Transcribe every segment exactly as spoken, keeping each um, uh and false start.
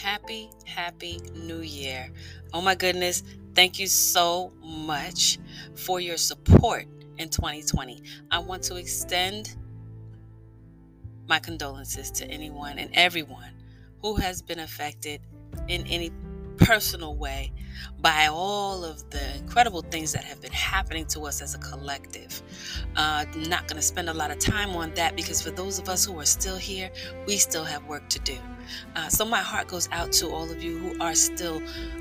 happy, happy new year. Oh my goodness. Thank you so much for your support in twenty twenty. I want to extend my condolences to anyone and everyone who has been affected in any personal way by all of the incredible things that have been happening to us as a collective. Uh, I'm not going to spend a lot of time on that because for those of us who are still here, we still have work to do. Uh, so my heart goes out to all of you who are still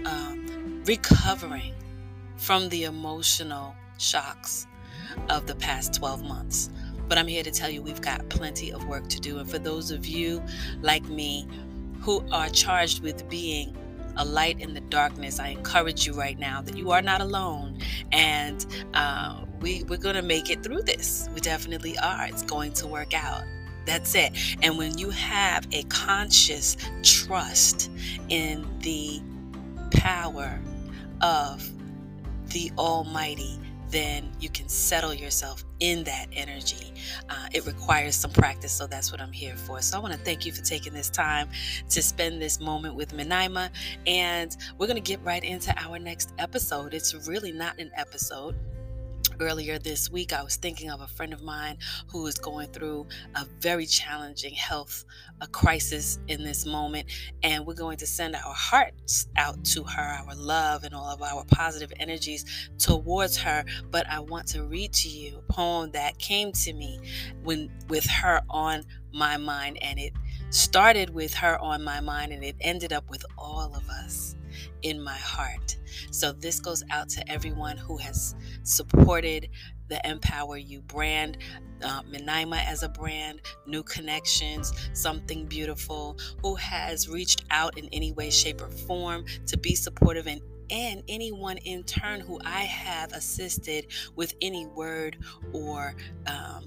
um, recovering from the emotional shocks of the past twelve months. But I'm here to tell you we've got plenty of work to do. And for those of you like me who are charged with being a light in the darkness, I encourage you right now that you are not alone. And uh, we, we're going to make it through this. We definitely are. It's going to work out. That's it. And when you have a conscious trust in the power of the Almighty, then you can settle yourself in that energy. Uh, it requires some practice, so that's what I'm here for. So I want to thank you for taking this time to spend this moment with Menaima, and we're going to get right into our next episode. It's really not an episode. Earlier this week, I was thinking of a friend of mine who is going through a very challenging health a crisis in this moment, and we're going to send our hearts out to her, our love and all of our positive energies towards her. But I want to read to you a poem that came to me when with her on my mind, and it started with her on my mind, and it ended up with all of us in my heart. So this goes out to everyone who has supported the Empower You brand, uh, Menaima as a brand, New Connections, Something Beautiful, who has reached out in any way, shape, or form to be supportive, and and anyone in turn who I have assisted with any word or um,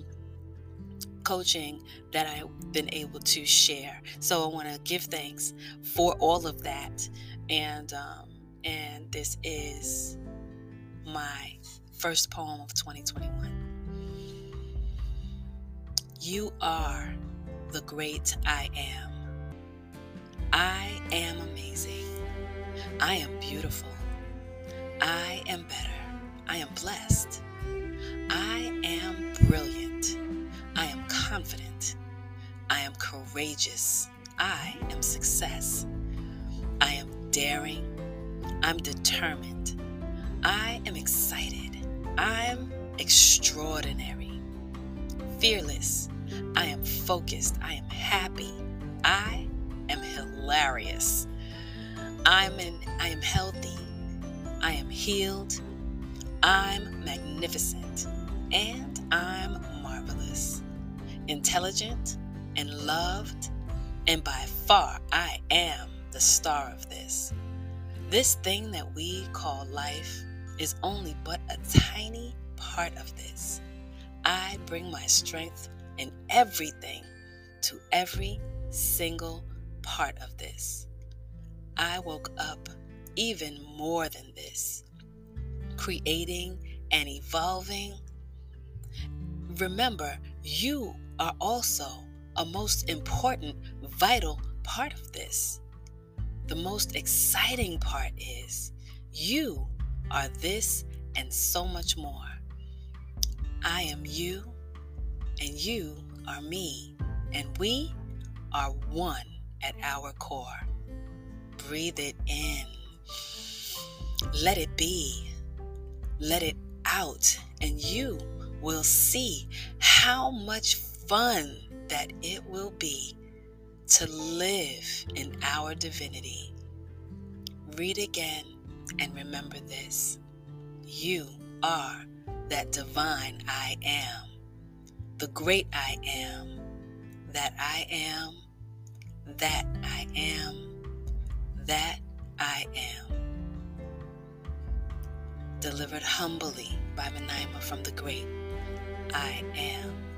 coaching that I've been able to share. So I want to give thanks for all of that. And um, and this is my first poem of twenty twenty-one. You are the great I am. I am amazing. I am beautiful. I am better. I am blessed. I am brilliant. I am confident. I am courageous. I am success. I am daring. I'm determined. I am excited. I'm extraordinary. Fearless. I am focused. I am happy. I am hilarious. I'm in, I am healthy. I am healed. I'm magnificent. And I'm marvelous. Intelligent and loved. And by far, I am the star of this. This thing that we call life is only but a tiny part of this. I bring my strength in everything to every single part of this. I woke up even more than this, creating and evolving. Remember, you are also a most important, vital part of this. The most exciting part is you are this and so much more. I am you, and you are me, and we are one at our core. Breathe it in. Let it be. Let it out, and you will see how much fun that it will be to live in our divinity. Read again and remember this. You are that divine I am, the great I am, that I am, that I am, that I am. Delivered humbly by Menaima from the great I am.